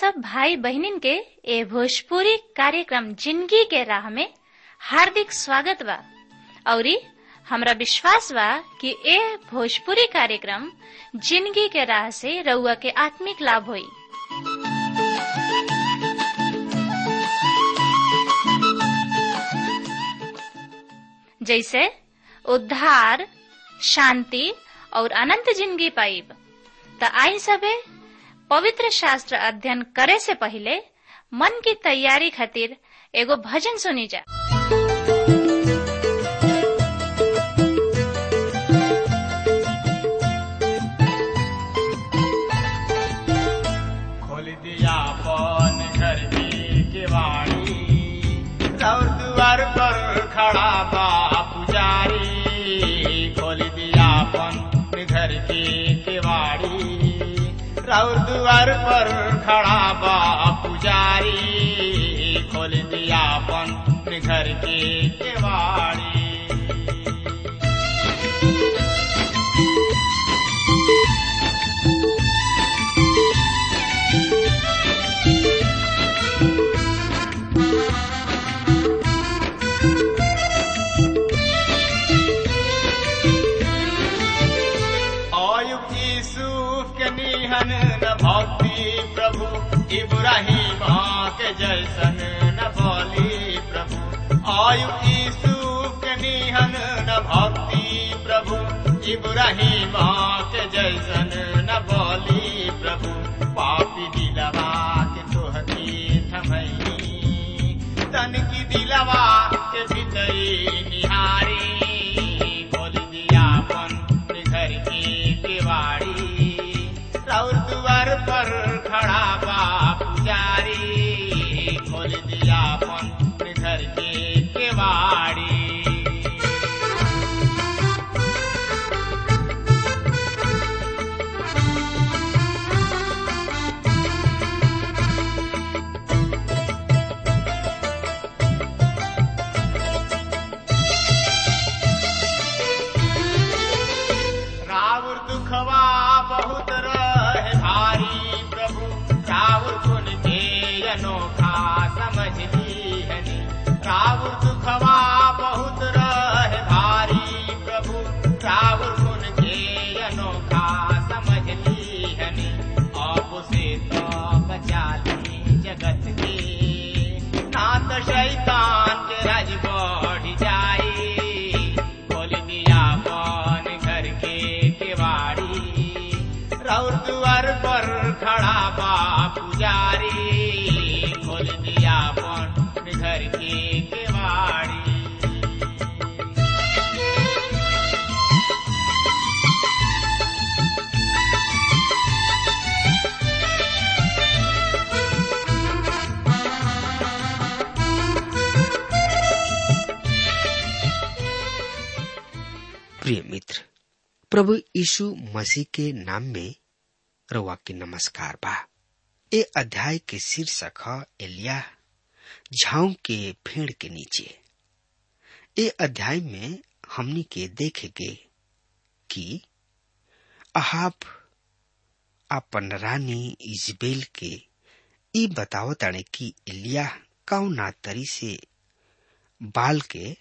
सब भाई बहनिन के ए भोजपुरी कार्यक्रम जिंदगी के राह में हार्दिक स्वागत बा। औरी हमरा विश्वास बा कि ए भोजपुरी कार्यक्रम जिंदगी के राह से रउआ के आत्मिक लाभ होई। जैसे उद्धार, शांति और अनंत जिंदगी पाइब। त आई सबे पवित्र शास्त्र अध्ययन करे से पहले मन की तैयारी खातिर एगो भजन सुनी जा। खोल दिया अपन घर की केवाड़ी, और द्वार पर खड़ा बा पुजारी। खोल दिया अपन घर की केवाड़ी, और द्वार पर खड़ा बा पुजारी। खोल दिया अपन घर की केवाड़ी। न भक्ति प्रभु इब्राहिम के जैसन न बोली प्रभु। आयुब यूसुफ के निहन न भक्ति प्रभु इब्राहिम के जैसन न बोली प्रभु। पापी दिलवा के तोहती थमई, तन की दिलवा के भीतरी निहारी। खोल दिया अपन घर की केवाड़ी, और द्वार पर खड़ा बा पुजारी। खोल दिया अपन घर की केवाड़ी। रावण दुखवा बहुत अनोखा समझ ली हनी। रावण दुखवा बहुत रहे भारी प्रभु, रावण गुण के अनोखा समझ ली हनी। आप से तो बचा ली जगत के, नाथ शैतान के राज बढ़ जाए। खोल दिया अपन घर के केवाड़ी, और द्वार पर खड़ा बा पुजारी। खोल दिया अपन घर की केवाड़ी। प्रिय मित्र, प्रभु यीशु मसीह के नाम में रउआ के नमस्कार बा। ए अध्याय के शीर्षक है एलिय्याह झाऊ के पेड़ के नीचे। ए अध्याय में हमनी के देखेंगे कि अहाब अपन रानी इजबेल के ई बतावताने कि एलिय्याह कौना तरी से बाल के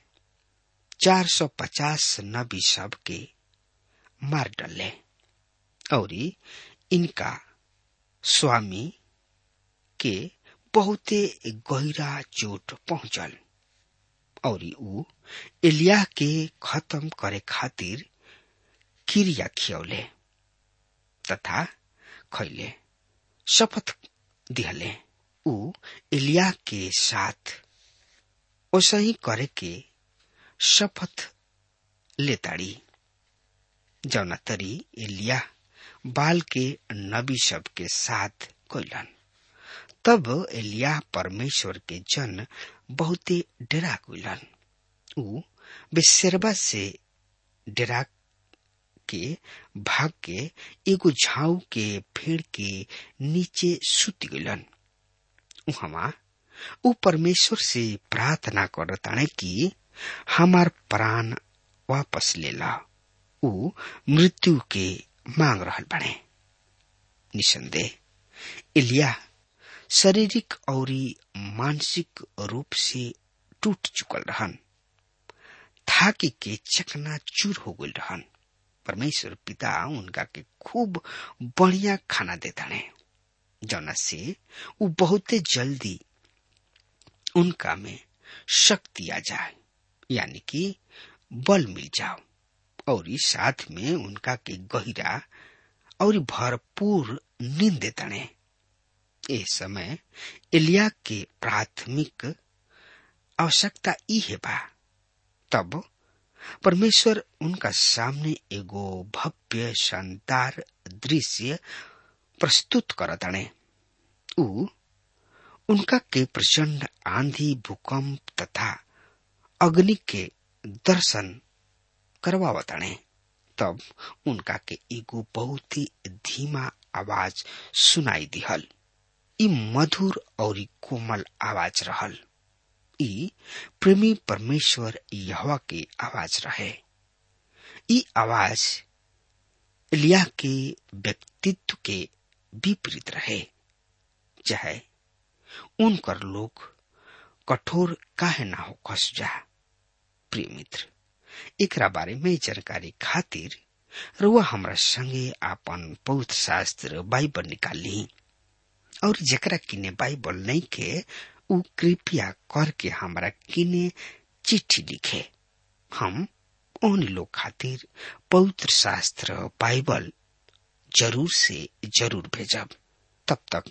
450 नबी सब के मार डाले, और इनका स्वामी के बहुते गहरा चोट पहुंचल, और ऊ एलिय्याह के खत्म करे खातिर क्रिया खियौले तथा खैले शपथ दिहले। ऊ एलिय्याह के साथ ओसही करे के शपथ लेताड़ी जौना तरी एलिय्याह बाल के नबी सब के साथ कैलन। तब एलिय्याह परमेश्वर के जन बहुते डरा गइलन। ऊ बेसरबा से डरा के भाग के एगो झाऊ के पेड़ के नीचे सुत गइलन। उहवा ऊ परमेश्वर से प्रार्थना करताने कि हमार प्राण वापस ले ला। ऊ मृत्यु के मांग रहल बने। निसंदेह एलिय्याह शारीरिक और मानसिक रूप से टूट चुकल रहन, थाकी के चकना चूर हो गई रहन। परमेश्वर पिता उनका के खूब बढ़िया खाना देता ने, जौना से वो बहुते जल्दी उनका में शक्ति आ जाए, यानी कि बल मिल जाओ, और इस साथ में उनका के गहिरा और भरपूर नींद देता ने। इस समय एलिया के प्राथमिक आवश्यकता ई है बा। तब परमेश्वर उनका सामने एगो भव्य शानदार दृश्य प्रस्तुत करताने। ऊ उनका के प्रचंड आंधी, भूकंप तथा अग्नि के दर्शन करवावताने। तब उनका के एगो बहुत ही धीमा आवाज सुनाई दिहल। ई मधुर और कोमल आवाज रहल। ई प्रेमी परमेश्वर यहोवा की आवाज रहे। ई आवाज एलिया के व्यक्तित्व के विपरीत रहे। चाहे उनकर लोग कठोर काहे ना हो कस जा। प्रिय मित्र, एकरा बारे में जानकारी खातिर रुआ हमरा संगे आपन पवित्र शास्त्र बाइबल निकाली, और जेकरा किने बाइबल नहीं के उ कृपया करके हमरा किने चिट्ठी लिखे। हम उन लोग खातिर पवित्र शास्त्र बाइबल जरूर से जरूर भेजब। तब तक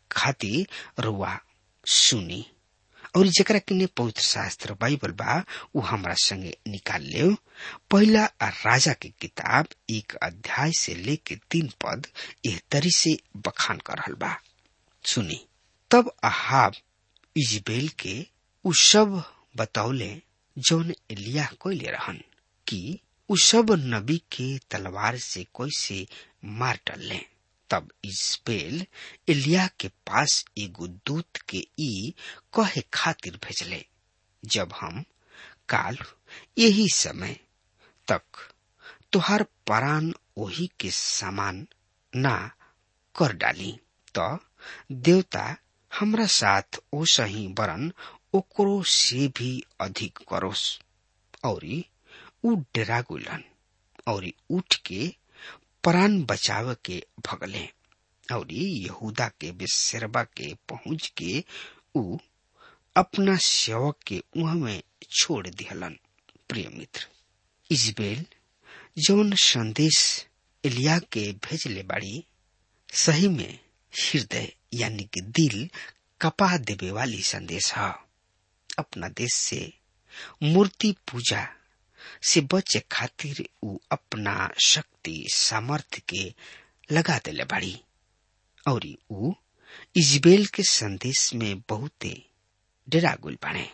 खातिर रुआ सुनी, और जेकरा किने पवित्र शास्त्र बाइबल बा उ हमरा संगे निकाल ले। पहला राजा की किताब 1 अध्याय से लेके 3 पद एह तरी से बखान कर रहल बा। सुनी। तब अहाब इजबेल के उ सब बतौले जौन एलिया कोइले रहन कि उ सब नबी के तलवार से कैसे मार डाले। तब इजबेल एलिया के पास एगो दूत के ई कहे खातिर भेजले, जब हम काल यही समय तक तुहार प्राण ओही के समान ना कर डाली तो देवता हमरा साथ ओ सही बरन ओकरो से भी अधिक करोस। और उ डरा गुलन और उठ के प्राण बचाव के भगले, और यहूदा के बेसरबा के पहुंच के उ अपना सेवक के उह में छोड़ दिहलन। प्रिय मित्र, इजबेल जौन संदेश एलिया के भेजले बाड़ी, सही में हृदय यानी कि दिल कपा देवे वाली संदेश है। अपना देश से मूर्ति पूजा से बचे खातिर उ अपना शक्ति सामर्थ्य के लगा देले बाड़ी, और उ इजबेल के संदेश में बहुते डरा गुल बाणे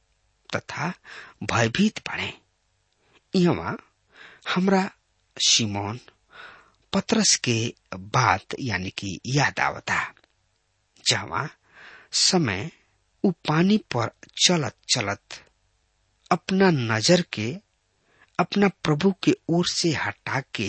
तथा भयभीत बाणे। यहाँ हमरा शिमोन पतरस के बात यानी कि याद आवता, जहाँ समय उ पानी पर चलत चलत अपना नजर के अपना प्रभु के ओर से हटा के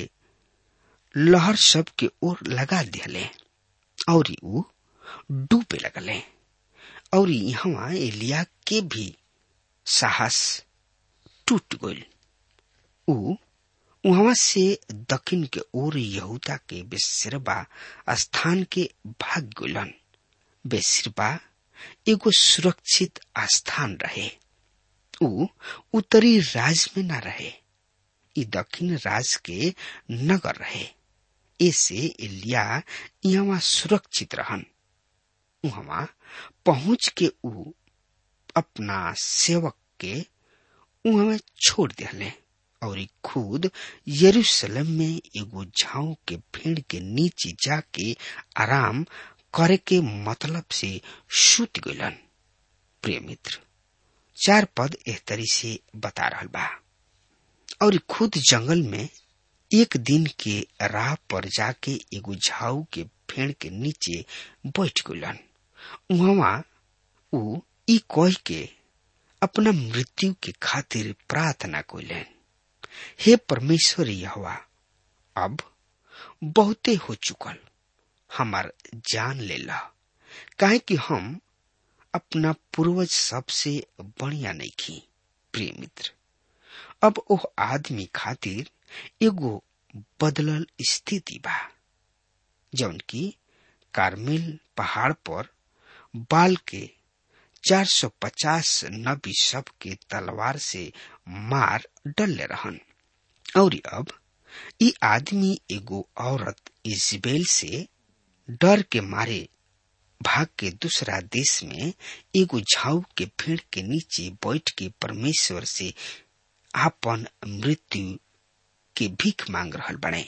लहर सब के ओर लगा दिले, और उ डूबे लगले। और यहाँ एलिया के भी साहस टूट गइल। उ वहां से दक्षिण के ओर यहूदा के बेसरबा स्थान के भाग गइलन। बेसरबा एगो सुरक्षित स्थान रहे। उ उत्तरी राज में न रहे, ई दक्षिण राज के नगर रहे। ऐसे एलिया यहाँ सुरक्षित रहन। वहां पहुंच के उ अपना सेवक के वहां छोड़ दिले, और खुद यरूशलेम में एगो झाऊ के पेड़ के नीचे जाके आराम करे के मतलब से सूत गइलन। प्रिय मित्र, 4 पद एह तरी से बता रहल बा। और खुद जंगल में एक दिन के राह पर जाके एगो झाऊ के पेड़ के नीचे बैठ गइलन। वहां उ ई कह के अपना मृत्यु के खातिर प्रार्थना कइलन, हे परमेश्वर यहोवा, अब बहुते हो चुकल, हमार जान ले ला, काहे कि हम अपना पूर्वज सबसे बढ़िया नहीं की। प्रिय मित्र, अब ओह आदमी खातिर एगो बदलल स्थिति बा, जौन की कार्मेल पहाड़ पर बाल के 450 नबी सब के तलवार से मार डलले रहन। और अब ई आदमी एगो औरत इजबेल से डर के मारे भाग के दूसरा देश में एगो झाऊ के पेड़ के नीचे बैठ के परमेश्वर से आपन मृत्यु के भीख मांग रहल बने।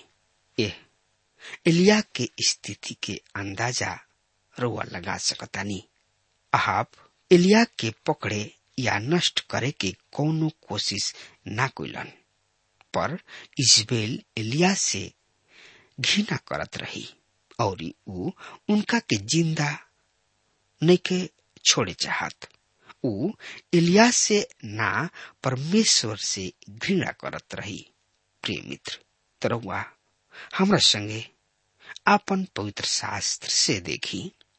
एलिया के स्थिति के अंदाजा रउआ लगा सकतानी। आप एलिया के पकड़े या नष्ट करे के कोनो कोशिश ना कइलन, पर इजबेल एलिया से घृणा करत रही और ऊ उनका के जिंदा नहीं के छोड़े चाहत। ऊ एलिया से ना परमेश्वर से घृणा करत रही। प्रिय मित्र, तरहुआ हमरा संगे आपन पवित्र शास्त्र से देखी।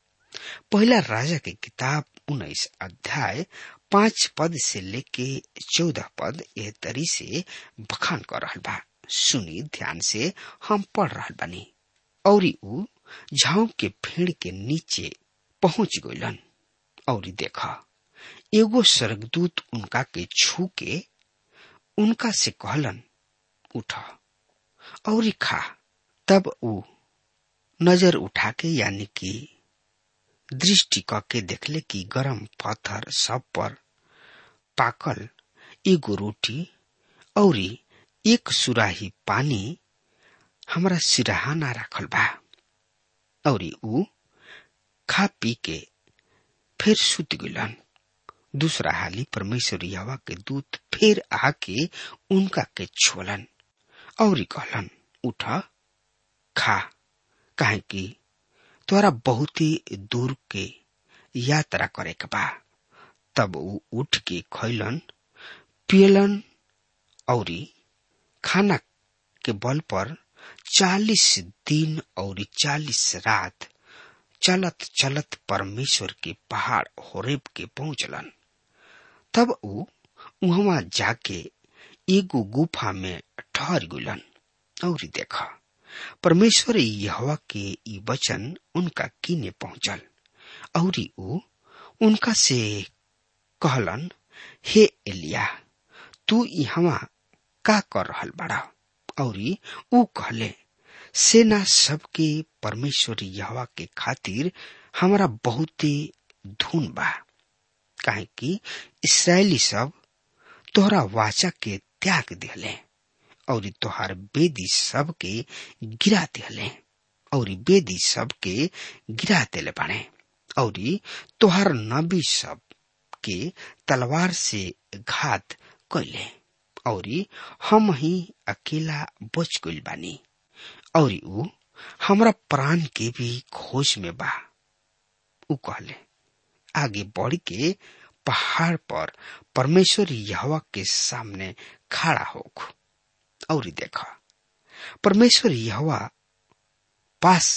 पहला राजा के किताब 19 अध्याय 5 पद से लेके 14 पद एह तरी से बखान कर रहल बा। सुनी ध्यान से, हम पढ़ रहल बानी। और ऊ झाऊ के पेड़ के नीचे पहुंच गइलन और देखा एगो स्वर्गदूत उनका के छू के उनका से कहलन, उठा और खा। तब ऊ नजर उठा के यानी कि दृष्टि करके देखले कि गरम पत्थर सब पर पाकल एगो रोटी और एक सुराही पानी हमरा सिरहाना राखल बा। और ऊ खा पी के फिर सुत गइलन। दूसरा हाली परमेश्वर यहोवा के दूत फिर आके उनका के छोलन और कहलन, उठा खा, काहे कि तोरा बहुत ही दूर के यात्रा करे के बा। तब ऊ उठ के खइलन पियलन और खाना के बल पर 40 दिन और 40 रात चलत चलत परमेश्वर के पहाड़ होरेब के पहुंचलन। तब ऊ वहां जाके एगो गुफा में ठहर गइलन और देखा परमेश्वर यहोवा के ई वचन उनका कीने पहुंचल। और ऊ उनका से कहलन, हे एलिया, तू यहाँ का कर रहल बड़ा? और ऊ कहले, सेना सबके परमेश्वर यहोवा के खातिर हमरा बहुते धुन बा, काहे कि इस्राएली सब तोहरा वाचा के त्याग दिहले और तोहार बेदी सब के गिरा दिहले और बेदी सब के गिरा दिले बाने और तोहार नबी सब के तलवार से घात कैले और हम ही अकेला बच गइल बानी और ऊ हमरा प्राण के भी खोज में बा। ऊ कहले, आगे बढ़ के पहाड़ पर परमेश्वर यहोवा के सामने खड़ा होख। और देखा परमेश्वर यहोवा पास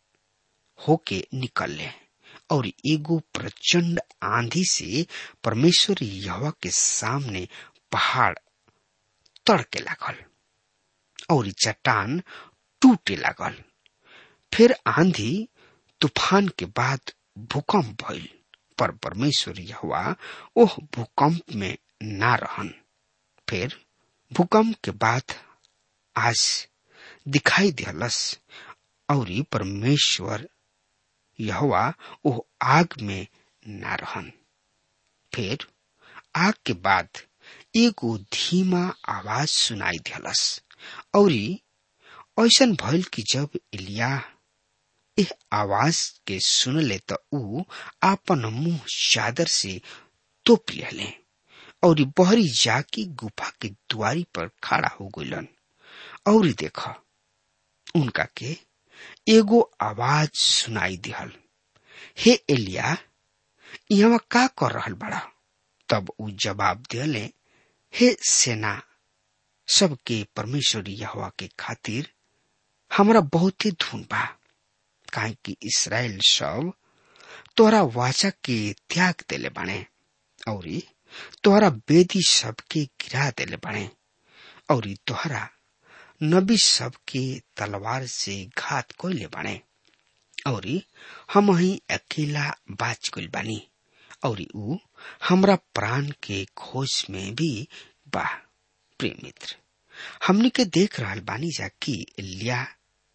होके निकलले और एगो प्रचंड आंधी से परमेश्वर यहोवा के सामने पहाड़ तड़के लागल और चट्टान टूटे लागल। फिर आंधी तूफान के बाद भूकंप भइल, पर परमेश्वर यहोवा ओह भूकंप में ना रहन। फिर भूकंप के बाद आज दिखाई दिहलस और परमेश्वर यहोवा ओह आग में ना रहन। फिर आग के बाद एगो धीमा आवाज सुनाई दिहलस और ऐसन भइल कि जब एलिया एह आवाज के सुनले त ऊ आपन मुंह चादर से तोप लिहले और बहरी जाके गुफा के द्वारी पर खड़ा हो गइलन। और देखा उनका के एगो आवाज सुनाई दिहल, हे एलिया, यहाँ का कर रहल बड़ा? तब ऊ जवाब दिले, हे सेना सबके परमेश्वर यहोवा के खातिर हमरा बहुत ही धुन बा, काहे कि इस्राएल सब तोहरा वाचा के त्याग देले बाणे और तोहरा बेदी सबके गिरा देले बाणे और तोहरा नबी सबके तलवार से घात कोइले बाणे और हम ही अकेला बाच गइल बानी और ऊ हमरा प्राण के खोज में भी बा। प्रिय मित्र, हमनी के देख रहल बानी जा कि एलिय्याह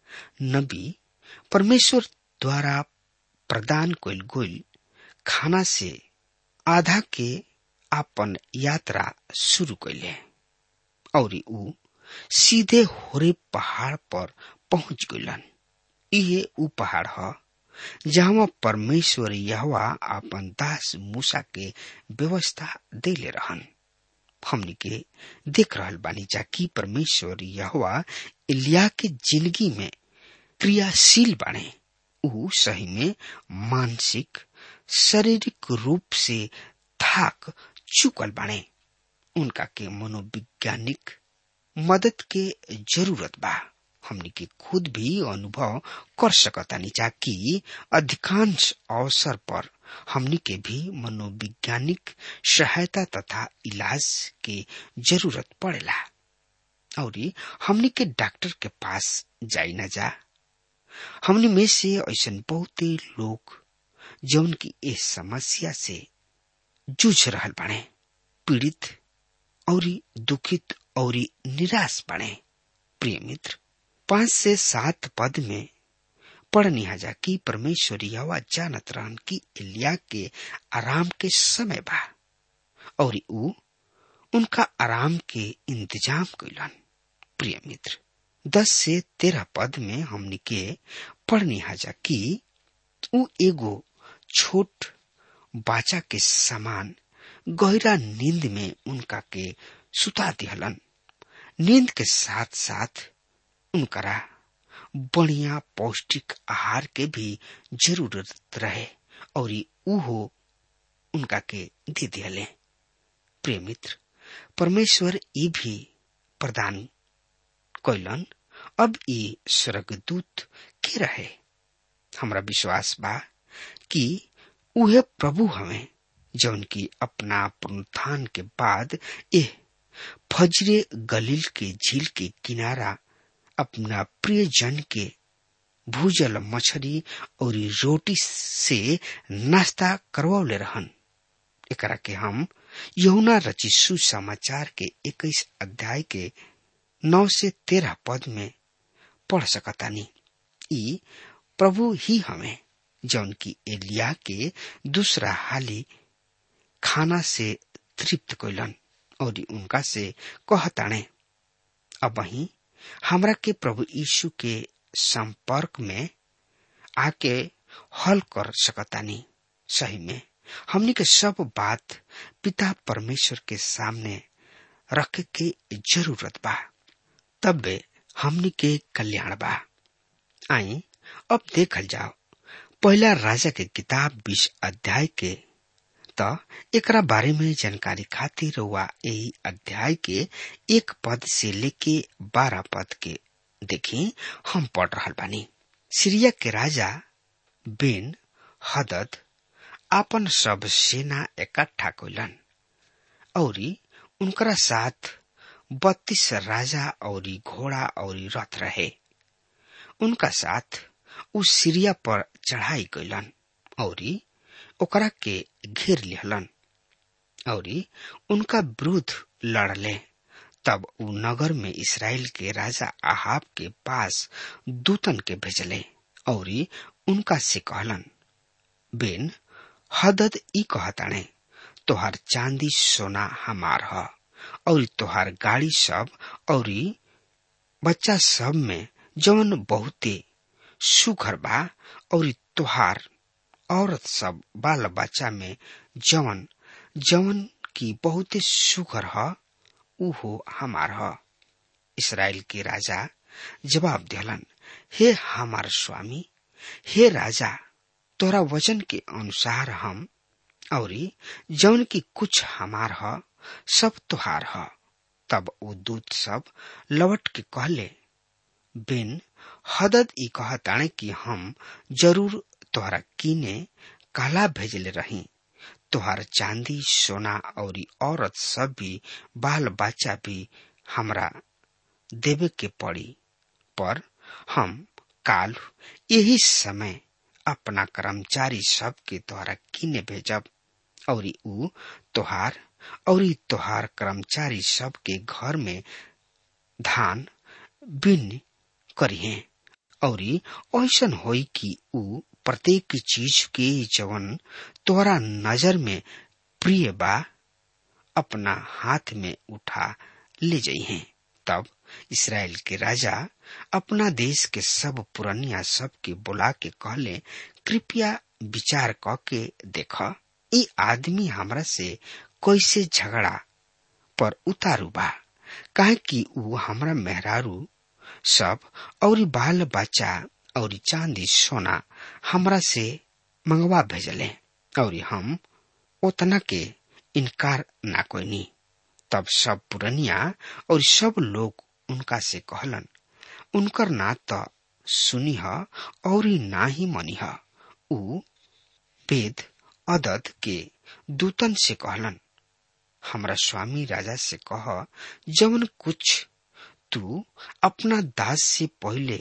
नबी परमेश्वर द्वारा प्रदान कइल गइल खाना से आधा के आपन यात्रा शुरू कइले और ऊ सीधे होरे पहाड़ पर पहुंच गइलन। इहे ऊ पहाड़ ह जहाँ परमेश्वर यहोवा आपन दास मूसा के व्यवस्था देले रहन। हमनी के देख रहल बानी जा कि परमेश्वर यहोवा एलिय्याह के जिंदगी में क्रियाशील बाणे। ऊ सही में मानसिक शारीरिक रूप से थाक चुकल बाणे। उनका के मनोवैज्ञानिक मदद के जरूरत बा। हमनी के खुद भी अनुभव कर सकतानी जा कि अधिकांश अवसर पर हमनी के भी मनोवैज्ञानिक सहायता तथा इलाज के जरूरत पड़ेला और हमनी के डॉक्टर के पास जाई न जा। हमनी में से ऐसन बहुते लोग जौन की इस समस्या से जूझ रहल बाणे, पीड़ित और दुखित और निराश बाणे। प्रिय मित्र, 5 से 7 पद में पढ़नी जा कि परमेश्वर यहोवा जानत रहन कि एलिय्याह के आराम के समय बा और ऊ उनका आराम के इंतजाम कइलन। प्रिय मित्र, 10 से 13 पद में हमनी के पढ़नी जा कि ऊ एगो छोट बाचा के समान गहरा नींद में उनका के सुता दिहलन। नींद के साथ साथ उनकरा बढ़िया पौष्टिक आहार के भी जरूरत रहे और उहो उनका के दे दिले। प्रिय मित्र, परमेश्वर ये भी प्रदान कइलन। अब ये स्वर्गदूत के रहे। हमरा विश्वास बा कि उहे प्रभु हमें जौन की अपना पुनरुत्थान के बाद एह फजरे गलील के झील के किनारा अपना प्रिय जन के भूजल मछली और रोटी से नाश्ता करवाले रहन। एकरा के हम यूहन्ना रचित सुसमाचार के 21 अध्याय के 9 से 13 पद में पढ़ सकतानी। ई प्रभु ही हमें जौन की एलिय्याह के दूसरा हाली खाना से तृप्त कइलन और उनका से कहताणे, अब ही हमरा के प्रभु यीशु के संपर्क में आके हल कर सकतानी। सही में हमनी के सब बात पिता परमेश्वर के सामने रख के जरूरत बा, तबे हमनी के कल्याण बा। आई अब देखल जाओ पहला राजा के किताब 20 अध्याय के त एकरा बारे में जानकारी खातिर हुआ यही अध्याय के 1 पद से लेके 12 पद के देखी हम पढ़ रहल बानी। सीरिया के राजा बेन हदद आपन सब सेना इकट्ठा कइलन और उनकरा साथ 32 राजा और घोड़ा और रथ रहे। उनका साथ उ सीरिया पर चढ़ाई कइलन और ओकरा के घेर लिहलन और उनका विरुद्ध लड़ले। तब उ नगर में इस्राएल के राजा आहाब के पास दूतन के भेजले और उनका से कहलन, बेन हदद ई कहताणे, तोहार चांदी सोना हमार ह और तोहार गाड़ी सब और बच्चा सब में जवन बहुते सुघर बा और तोहार औरत सब बाल बच्चा में जवन जवन की बहुते सुघर ह उहो हमार ह। इस्राएल के राजा जवाब दिहलन, हे हमार स्वामी, हे राजा, तोरा वचन के अनुसार हम और जवन की कुछ हमार ह सब तुहार ह। तब वो दूत सब लौट के कहले, बेन हदद ई कहताणे कि हम जरूर तोहरा कीने कहला भेजले रही, तोहार चांदी सोना और औरत सब भी बाल बच्चा भी हमरा देवे के पड़ी, पर हम काल यही समय अपना कर्मचारी सब के तोहरा किने भेजब, और ऊ तोहार कर्मचारी सब के घर में धान बिन करिहे, और ऐसन होई कि ऊ प्रत्येक चीज के जवन तोहरा नजर में प्रिय बा अपना हाथ में उठा ले जाइए। तब इस्राएल के राजा अपना देश के सब पुरनिया सब के बुला के कहले, कृपया विचार क के देख, ई आदमी हमरा से कैसे झगड़ा पर उतारू बा, काहे कि ऊ हमरा मेहरारू सब और बाल बच्चा और चांदी सोना हमरा से मंगवा भेजले, और हम उतना के इनकार ना कोईनी। तब सब पुरनिया और सब लोग उनका से कहलन, उनकर ना तो सुनिह और ना ही मनिह। ऊ वेद अदद के दूतन से कहलन, हमरा स्वामी राजा से कह, जवन कुछ तू अपना दास से पहले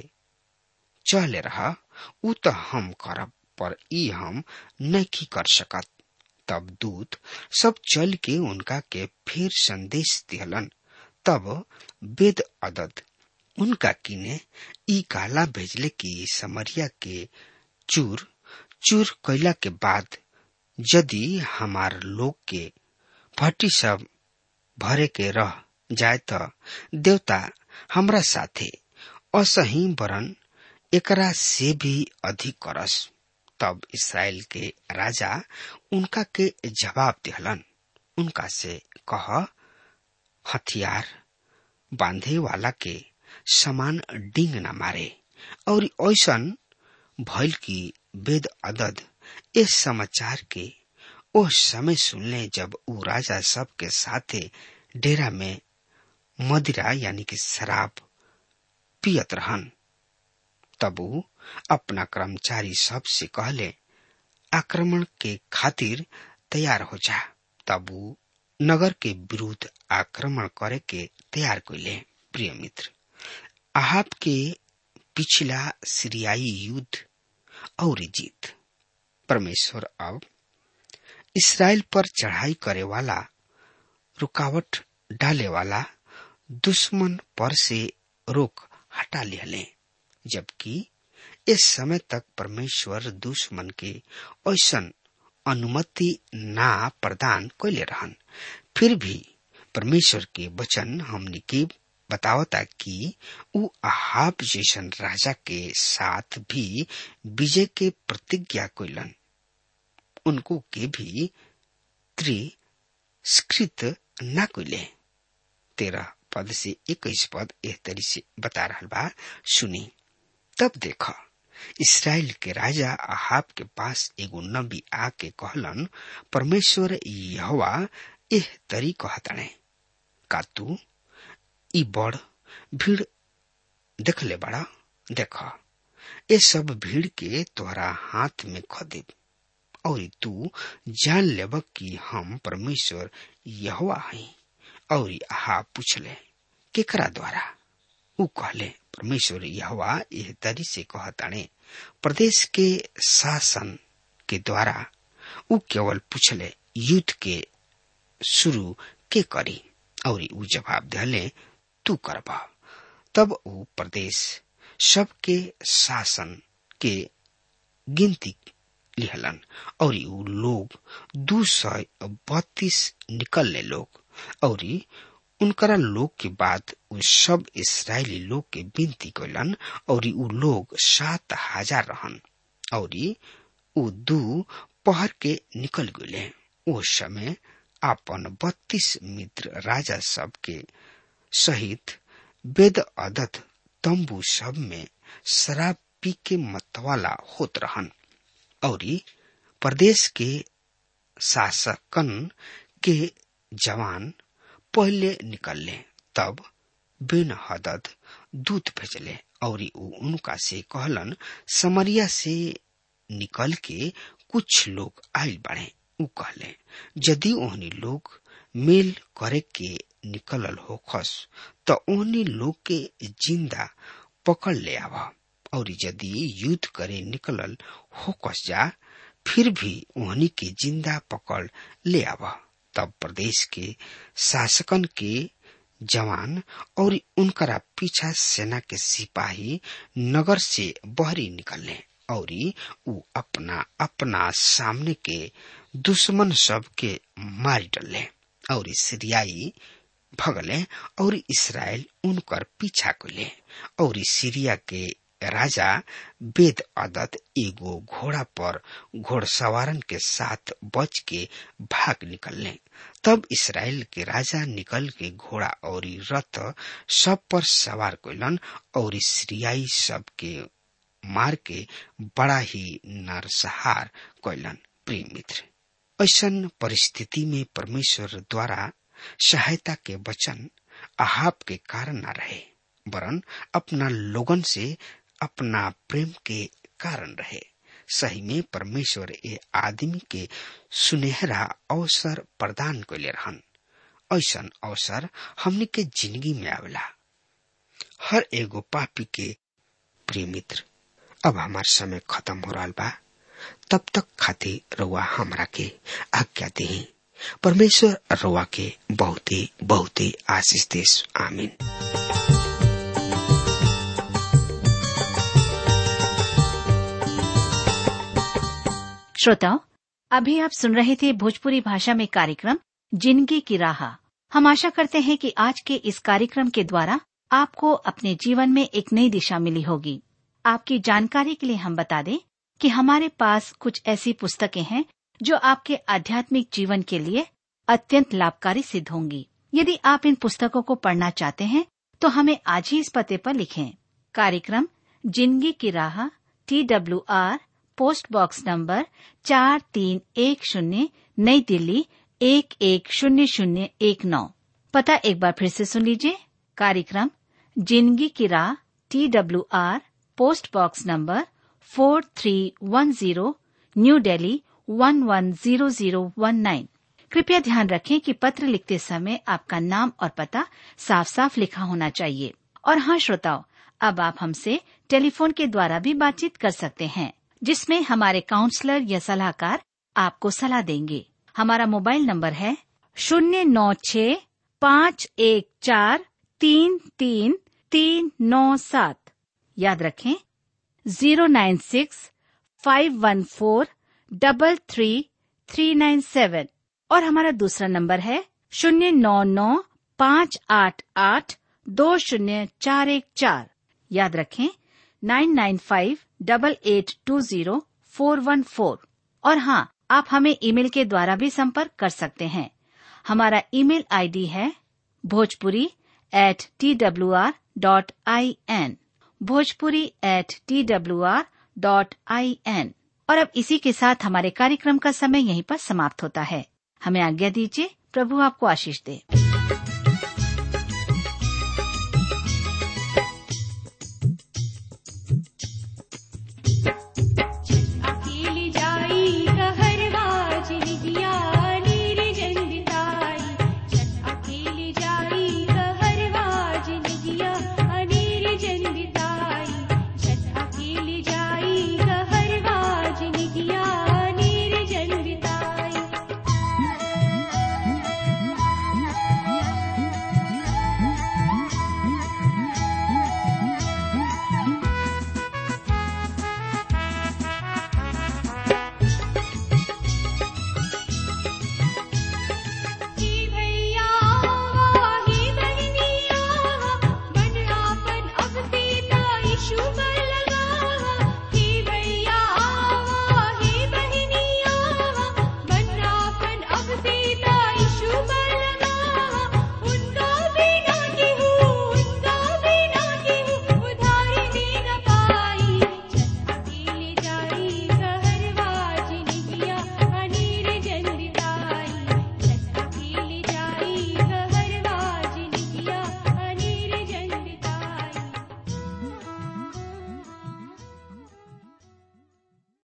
चले रहा ऊ तो हम करब, पर ई हम नहीं कर सकत। तब दूत सब चल के उनका के फिर संदेश दिहलन। तब वेद अदद उनका किने ई काला भेजले कि समरिया के चूर चूर कैला के बाद यदि हमार लोग के भट्टी सब भरे के रह जाए तो देवता हमरा साथे असही वरन एकरा से भी अधिक करस। तब इस्राएल के राजा उनका के जवाब दिहलन, उनका से कह, हथियार बांधे वाला के समान डिंग न मारे। और ऐसन भइल कि वेद अदद इस समाचार के ओ समय सुनले जब ऊ राजा सब के साथे डेरा में मदिरा यानी कि शराब पियत रहन। तब ऊ अपना कर्मचारी सब से कहले, आक्रमण के खातिर तैयार हो जा। तब ऊ नगर के विरुद्ध आक्रमण करे के तैयार कइले। प्रिय मित्र, आहाब के पिछला सीरियाई युद्ध और जीत। परमेश्वर अब इस्राएल पर चढ़ाई करे वाला, रुकावट डाले वाला दुश्मन पर से रोक हटा लिहले, जबकि इस समय तक परमेश्वर दुश्मन के ऐसन अनुमति ना प्रदान कैले रहन। फिर भी परमेश्वर के वचन हमनी के बतावता कि ऊ आहाब जैसन राजा के साथ भी विजय के प्रतिज्ञा कैलन। उनको के भी तिरस्कृत ना कैले। 13 पद से 21 पद एह तरी से बता रहल बा, सुनी। तब देखा इस्राएल के राजा आहाब के पास एगो नबी आके कहलन, परमेश्वर यहोवा एह तरी कहताणे, का तू ई बड़ भीड़ देखले बड़ा? देखा ये सब भीड़ के तोहरा हाथ में खदेब, और तू जान लेब कि हम परमेश्वर यहोवा हई। और आहाब पूछले, केकरा द्वारा? ऊ कहले, परमेश्वर यहोवा एह तरी से कहताणे, प्रदेश के शासन के द्वारा। ऊ केवल पूछले, युद्ध के शुरू के करी? और ऊ जवाब दिले, तू करबा। तब ऊ प्रदेश सबके शासन के गिनती लिहलन, और ऊ लोग 232 निकलले लोग। और उनकरा लोग के बाद उ सब इस्राएली लोग के विनती कैलन, और उ लोग 7,000 रहन। और उ 2 पहर के निकल गए। उस समय आपन 32 मित्र राजा सब के सहित वेद अदद तंबू सब में शराब पी के मतवाला होत रहन। और प्रदेश के शासकन के जवान पहले निकलले। तब बेन हदद दूत भेजले, और उनका से कहलन, समरिया से निकल के कुछ लोग आइल बाड़े। उ कहले, यदि ओहनी लोग मेल करे के निकलल हो खस तो ओहनी लोग के जिंदा पकड़ ले आवा, और यदि युद्ध करे निकलल हो कस जा फिर भी ओहनी के जिंदा पकड़ ले आवा। तब प्रदेश के शासकन के जवान और उनकरा पीछा सेना के सिपाही नगर से बहरी निकलने और उ अपना अपना सामने के दुश्मन सब के मारी डले और सीरियाई भगले और इस्राएल उनकर पीछा कले। और सीरिया के राजा बेद अदत एगो घोड़ा पर घोड़सवारन के साथ बच के भाग निकलने। तब इस्राएल के राजा निकल के घोड़ा और रथ सब पर सवार कइलन और सीरियाई सब के मार के बड़ा ही नरसंहार कइलन। प्रिय मित्र, ऐसन परिस्थिति में परमेश्वर द्वारा सहायता के वचन अहाब के कारण न रहे, वरन अपना लोगन से अपना प्रेम के कारण रहे। सही में परमेश्वर ए आदमी के सुनहरा अवसर प्रदान कइले रहन। ऐसन अवसर हमनी के जिंदगी में आवेला हर एगो पापी के। प्रिय मित्र, अब हमार समय खत्म हो रहा बा, तब तक खातिर रउआ हमरा के आज्ञा देही। परमेश्वर रउआ के बहुते बहुते आशीष देस। आमीन। श्रोताओं, अभी आप सुन रहे थे भोजपुरी भाषा में कार्यक्रम जिंदगी की राह। हम आशा करते हैं कि आज के इस कार्यक्रम के द्वारा आपको अपने जीवन में एक नई दिशा मिली होगी। आपकी जानकारी के लिए हम बता दें कि हमारे पास कुछ ऐसी पुस्तकें हैं जो आपके आध्यात्मिक जीवन के लिए अत्यंत लाभकारी सिद्ध होंगी। यदि आप इन पुस्तकों को पढ़ना चाहते हैं तो हमें आज ही इस पते पर लिखें। कार्यक्रम जिंदगी की राह, TWR, पोस्ट बॉक्स नंबर 4310, नई दिल्ली 110019। पता एक बार फिर से सुन लीजिए। कार्यक्रम जिंदगी की राह, TWR, post box number 4310, New Delhi 110019। कृपया ध्यान रखें कि पत्र लिखते समय आपका नाम और पता साफ साफ लिखा होना चाहिए। और हाँ श्रोताओ, अब आप हमसे टेलीफोन के द्वारा भी बातचीत कर सकते हैं, जिसमें हमारे काउंसलर या सलाहकार आपको सलाह देंगे। हमारा मोबाइल नंबर है 09651433397। याद रखें 09651433397। और हमारा दूसरा नंबर है 09958820414। याद रखें 9958820414। और हाँ, आप हमें ईमेल के द्वारा भी संपर्क कर सकते हैं। हमारा ईमेल आईडी है bhojpuri@twr.in, bhojpuri@twr.in। और अब इसी के साथ हमारे कार्यक्रम का समय यहीं पर समाप्त होता है। हमें आज्ञा दीजिए। प्रभु आपको आशीष दे।